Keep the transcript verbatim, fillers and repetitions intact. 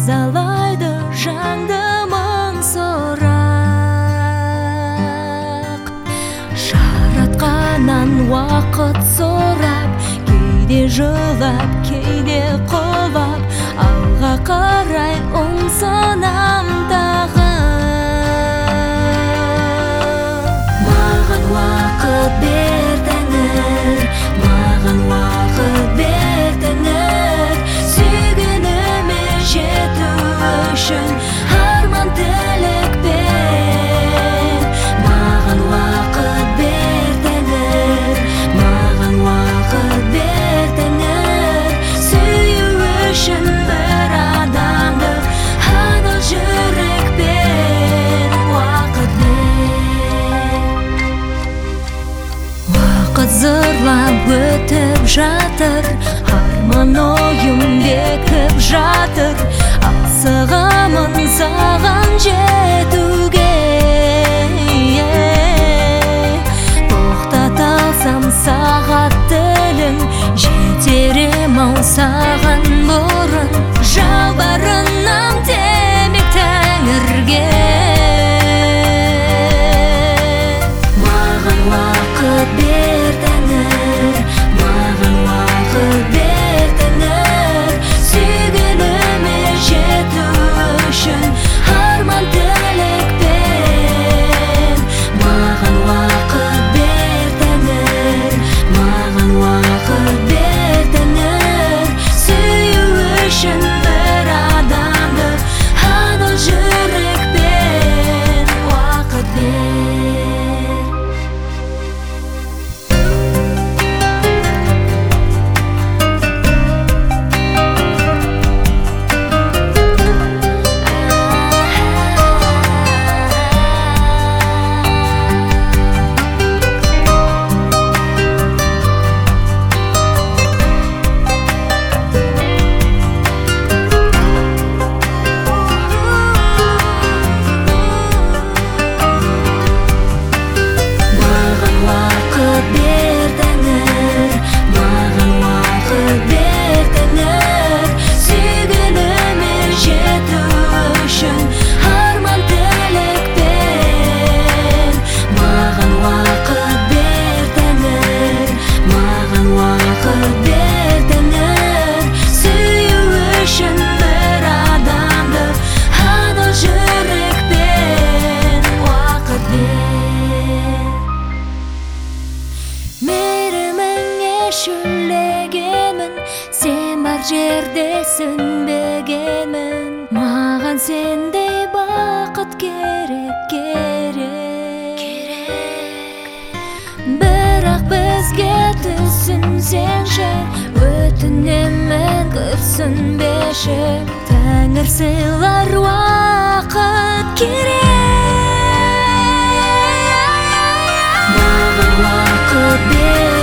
мазалайды жанды мың сұрақ. Жаратқаннан уақыт сорап, кейде жылап, кейде құлап, алға қарай ұмсынам тағы. Маған уақыт бер Тәңір, маған уақыт бер Тәңір, сүйгеніме жету үшін арман тілекпен. Маған уақыт бер Тәңір, маған уақыт бер Тәңір, сүю үшін бір адамды адал жүрекпен. Уақыт бер. Уақыт зырлап өтіп жатыр, арман ойым бекіп жатыр, асығамын саған жетуге. Тоқтата алсам сағат тілін, жетер ем-ау саған бұрын. Жалбарынам демек Тәңірге. Маған уақыт бер Тәңір, маған уақыт бер Тәңір, сүйгеніме жету үшін арман тілекпен. Маған уақыт бер Тәңір, маған уақыт бер Тәңір, сүю үшін бір адамды адал жүрекпен. Уақыт бер. Маған уақыт бер Тәңір, маған уақыт бер Тәңір, сүйгеніме жету үшін арман тілекпен. Маған уақыт бер Тәңір, маған уақыт бер Тәңір, сүю үшін бір адамды адал жүрекпен. Уақыт бер. Мейіріміңе шөлегенмін, сен бар жерде сүнбегенмін. Маған сендей бақыт керек, керек, бірақ бізге түсінсеңші, өтінемін күрсінбеші. Тәңір сыйлар уақыт керек. Маған уақыт бер